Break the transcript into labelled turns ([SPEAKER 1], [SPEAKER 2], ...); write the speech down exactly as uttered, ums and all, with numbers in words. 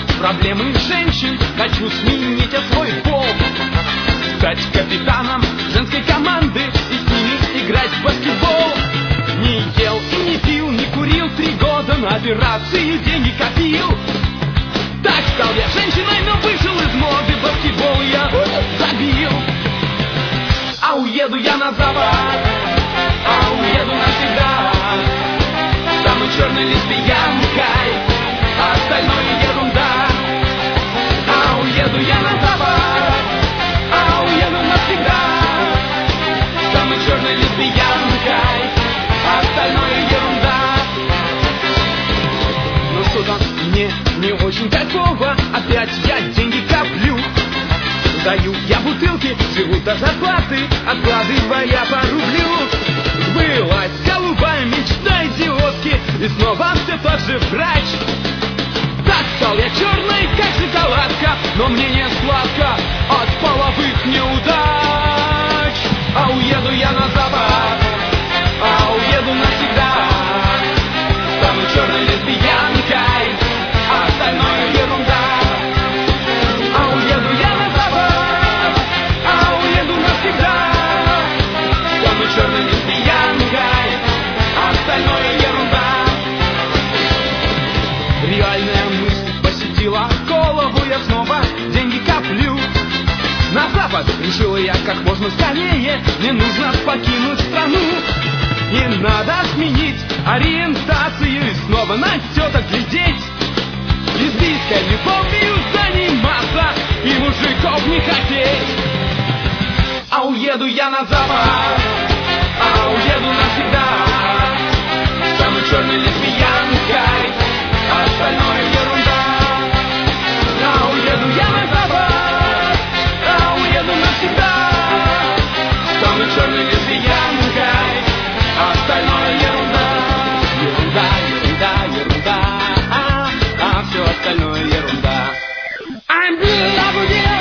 [SPEAKER 1] проблемы женщин хочу сменить я свой пол. Стать капитаном женской команды и с ними играть в баскетбол. Не ел и не пил, не курил три года, на операции деньги копил. Так стал я женщиной, но вышел из моды, баскетбол я забил. А уеду я на запад, а уеду навсегда. Стану черной лесбиянкой, а остальное ерунда. А уеду я на запад, а уеду навсегда. Стану черной лесбиянкой, а остальное ерунда. Но что-то мне не очень кайфово, опять я деньги коплю. Даю я бутылки, живу до зарплаты, откладывая по рублю. Сбылась голубая мечта идиотки, и снова все тот же врач. Так стал я черной, как шоколадка, но мне не сладко от половых неудач. А уеду я на запад, а уеду навсегда. Стану черной лесбиянкой, а остальное ерунда. А уеду я на запад, а уеду навсегда. Стану черной лесбиянкой, а остальное ерунда. Реальная мысль посетила голову, я снова деньги коплю. На запад решила я как можно скорее, мне нужно покинуть страну. И надо сменить ориентацию и снова на теток глядеть. Лесбийской любовью заниматься и мужиков не хотеть. А уеду я на запад, а уеду навсегда. Стану черной лесбиянкой, а остальное ерунда. А уеду я на запад, а уеду навсегда. Стану черной лесбиянкой, а остальное ерунда. Ерунда, ерунда, ерунда, а, а все остальное ерунда. I'm good,